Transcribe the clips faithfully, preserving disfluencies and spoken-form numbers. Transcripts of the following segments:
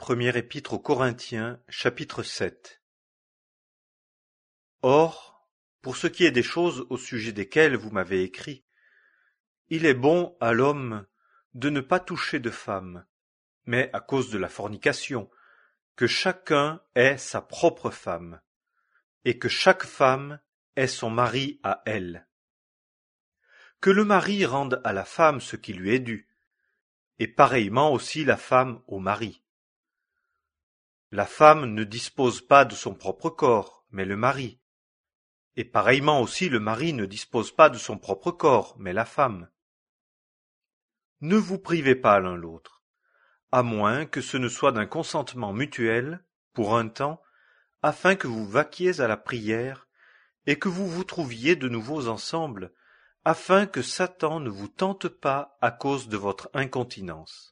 Première épître aux Corinthiens, chapitre sept. Or, pour ce qui est des choses au sujet desquelles vous m'avez écrit, il est bon à l'homme de ne pas toucher de femme, mais à cause de la fornication, que chacun ait sa propre femme, et que chaque femme ait son mari à elle. Que le mari rende à la femme ce qui lui est dû, et pareillement aussi la femme au mari. La femme ne dispose pas de son propre corps, mais le mari. Et pareillement aussi le mari ne dispose pas de son propre corps, mais la femme. Ne vous privez pas l'un l'autre, à moins que ce ne soit d'un consentement mutuel, pour un temps, afin que vous vaquiez à la prière, et que vous vous trouviez de nouveau ensemble, afin que Satan ne vous tente pas à cause de votre incontinence.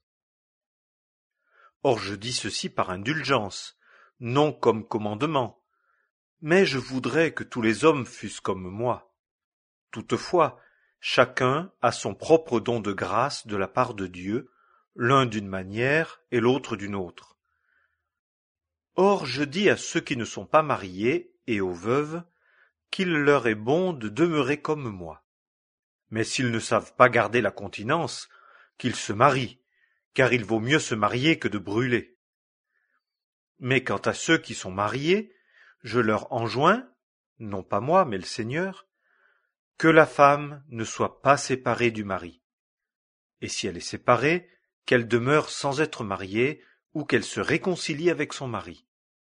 Or je dis ceci par indulgence, non comme commandement, mais je voudrais que tous les hommes fussent comme moi. Toutefois, chacun a son propre don de grâce de la part de Dieu, l'un d'une manière et l'autre d'une autre. Or je dis à ceux qui ne sont pas mariés et aux veuves, qu'il leur est bon de demeurer comme moi. Mais s'ils ne savent pas garder la continence, qu'ils se marient, car il vaut mieux se marier que de brûler. Mais quant à ceux qui sont mariés, je leur enjoins, non pas moi, mais le Seigneur, que la femme ne soit pas séparée du mari. Et si elle est séparée, qu'elle demeure sans être mariée, ou qu'elle se réconcilie avec son mari.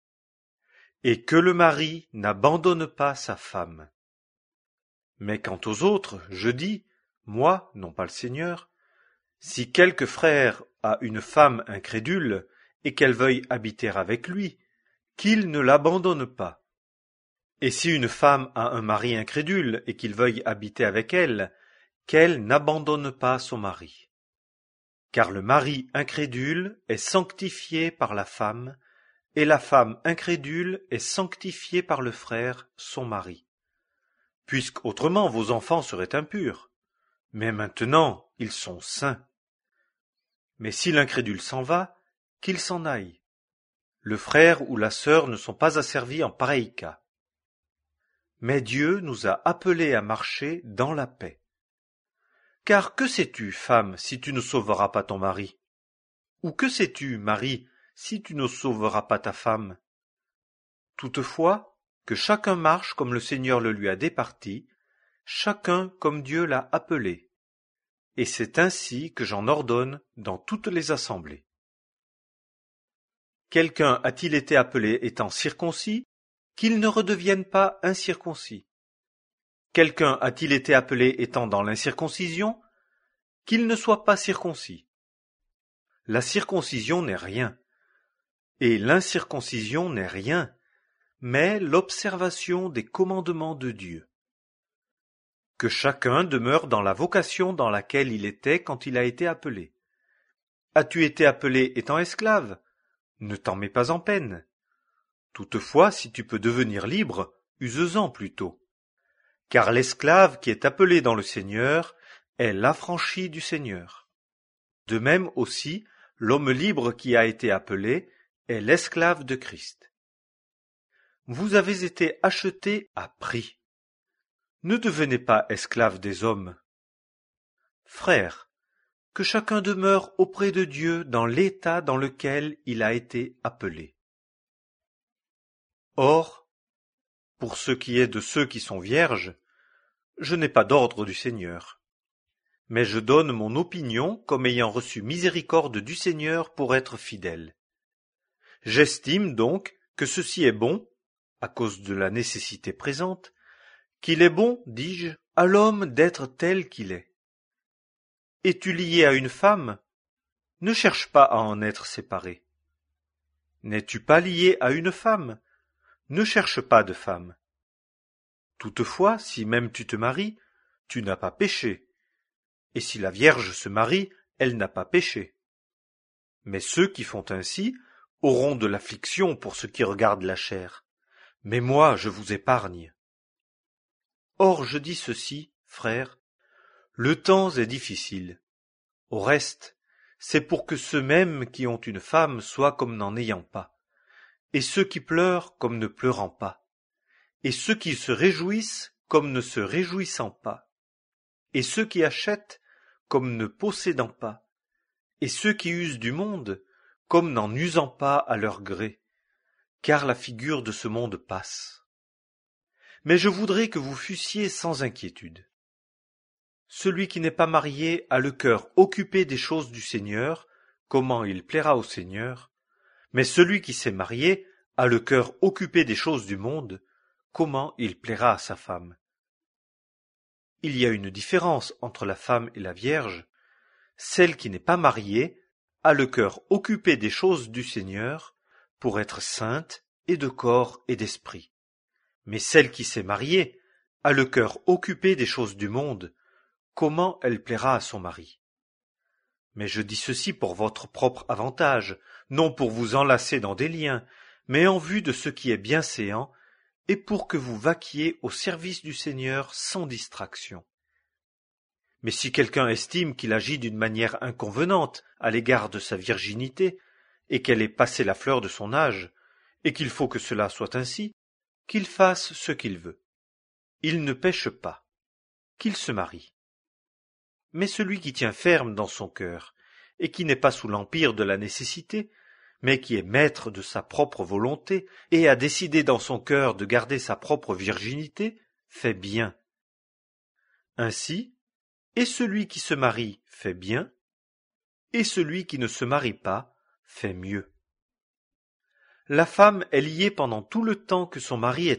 Et que le mari n'abandonne pas sa femme. Mais quant aux autres, je dis, moi, non pas le Seigneur, si quelque frère a une femme incrédule, et qu'elle veuille habiter avec lui, qu'il ne l'abandonne pas. Et si une femme a un mari incrédule, et qu'il veuille habiter avec elle, qu'elle n'abandonne pas son mari. Car le mari incrédule est sanctifié par la femme, et la femme incrédule est sanctifiée par le frère, son mari. Puisqu'autrement vos enfants seraient impurs, mais maintenant ils sont saints. Mais si l'incrédule s'en va, qu'il s'en aille. Le frère ou la sœur ne sont pas asservis en pareil cas. Mais Dieu nous a appelés à marcher dans la paix. Car que sais-tu, femme, si tu ne sauveras pas ton mari? Ou que sais-tu, mari, si tu ne sauveras pas ta femme? Toutefois, que chacun marche comme le Seigneur le lui a départi, chacun comme Dieu l'a appelé. Et c'est ainsi que j'en ordonne dans toutes les assemblées. Quelqu'un a-t-il été appelé étant circoncis, qu'il ne redevienne pas incirconcis? Quelqu'un a-t-il été appelé étant dans l'incirconcision, qu'il ne soit pas circoncis? La circoncision n'est rien, et l'incirconcision n'est rien, mais l'observation des commandements de Dieu. Que chacun demeure dans la vocation dans laquelle il était quand il a été appelé. As-tu été appelé étant esclave? Ne t'en mets pas en peine. Toutefois, si tu peux devenir libre, use-en plutôt. Car l'esclave qui est appelé dans le Seigneur est l'affranchi du Seigneur. De même aussi, l'homme libre qui a été appelé est l'esclave de Christ. Vous avez été achetés à prix. Ne devenez pas esclaves des hommes. Frères, que chacun demeure auprès de Dieu dans l'état dans lequel il a été appelé. Or, pour ce qui est de ceux qui sont vierges, je n'ai pas d'ordre du Seigneur, mais je donne mon opinion comme ayant reçu miséricorde du Seigneur pour être fidèle. J'estime donc que ceci est bon, à cause de la nécessité présente, qu'il est bon, dis-je, à l'homme d'être tel qu'il est. Es-tu lié à une femme? Ne cherche pas à en être séparé. N'es-tu pas lié à une femme? Ne cherche pas de femme. Toutefois, si même tu te maries, tu n'as pas péché. Et si la Vierge se marie, elle n'a pas péché. Mais ceux qui font ainsi auront de l'affliction pour ce qui regarde la chair. Mais moi, je vous épargne. Or, je dis ceci, frères, le temps est difficile. Au reste, c'est pour que ceux mêmes qui ont une femme soient comme n'en ayant pas, et ceux qui pleurent comme ne pleurant pas, et ceux qui se réjouissent comme ne se réjouissant pas, et ceux qui achètent comme ne possédant pas, et ceux qui usent du monde comme n'en usant pas à leur gré, car la figure de ce monde passe. Mais je voudrais que vous fussiez sans inquiétude. Celui qui n'est pas marié a le cœur occupé des choses du Seigneur, comment il plaira au Seigneur, mais celui qui s'est marié a le cœur occupé des choses du monde, comment il plaira à sa femme. Il y a une différence entre la femme et la Vierge. Celle qui n'est pas mariée a le cœur occupé des choses du Seigneur pour être sainte et de corps et d'esprit. Mais celle qui s'est mariée a le cœur occupé des choses du monde, comment elle plaira à son mari. Mais je dis ceci pour votre propre avantage, non pour vous enlacer dans des liens, mais en vue de ce qui est bienséant, et pour que vous vaquiez au service du Seigneur sans distraction. Mais si quelqu'un estime qu'il agit d'une manière inconvenante à l'égard de sa virginité, et qu'elle ait passé la fleur de son âge, et qu'il faut que cela soit ainsi, qu'il fasse ce qu'il veut. Il ne pêche pas, qu'il se marie. Mais celui qui tient ferme dans son cœur, et qui n'est pas sous l'empire de la nécessité, mais qui est maître de sa propre volonté, et a décidé dans son cœur de garder sa propre virginité, fait bien. Ainsi, et celui qui se marie fait bien, et celui qui ne se marie pas fait mieux. La femme est liée pendant tout le temps que son mari est